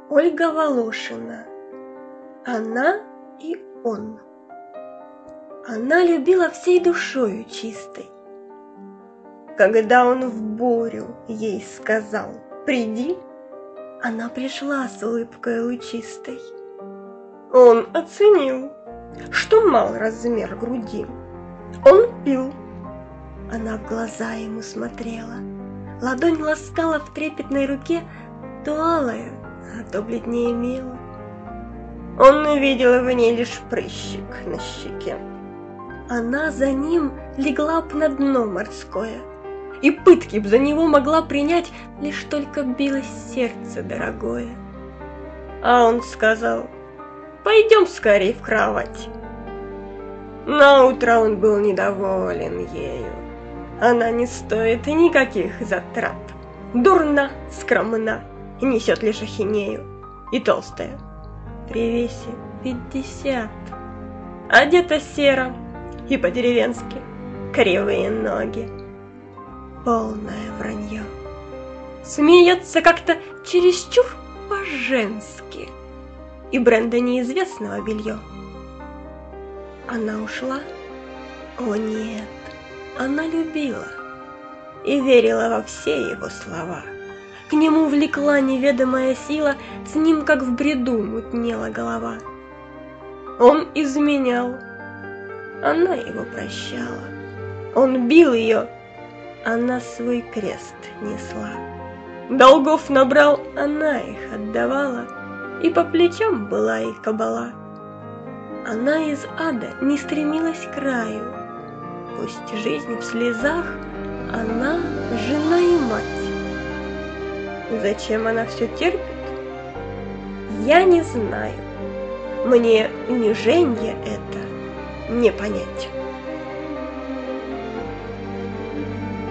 Ольга Волошина. Она и он. Она любила всей душою чистой. Когда он в бурю ей сказал «приди», она пришла с улыбкой лучистой. Он оценил, что мал размер груди. Он пил. Она в глаза ему смотрела. Ладонь ласкала в трепетной руке, то алая, а то бледнее мела. Он увидел в ней лишь прыщик на щеке. Она за ним легла б на дно морское, и пытки б за него могла принять, лишь только билось сердце дорогое. А он сказал: «Пойдем скорей в кровать». Наутро он был недоволен ею. Она не стоит никаких затрат, дурна, скромна, несет лишь ахинею, и толстая, при весе 50, одета серо и по-деревенски, кривые ноги, полное вранье, смеется как-то чересчур по-женски, и бренда неизвестного белье. Она ушла? О нет, она любила и верила во все его слова. К нему влекла неведомая сила, с ним, как в бреду, мутнела голова. Он изменял, она его прощала. Он бил ее, она свой крест несла. Долгов набрал, она их отдавала, и по плечам была их кабала. Она из ада не стремилась к краю. Пусть жизнь в слезах, она жена и мать. Зачем она все терпит? Я не знаю. Мне униженье это не понять.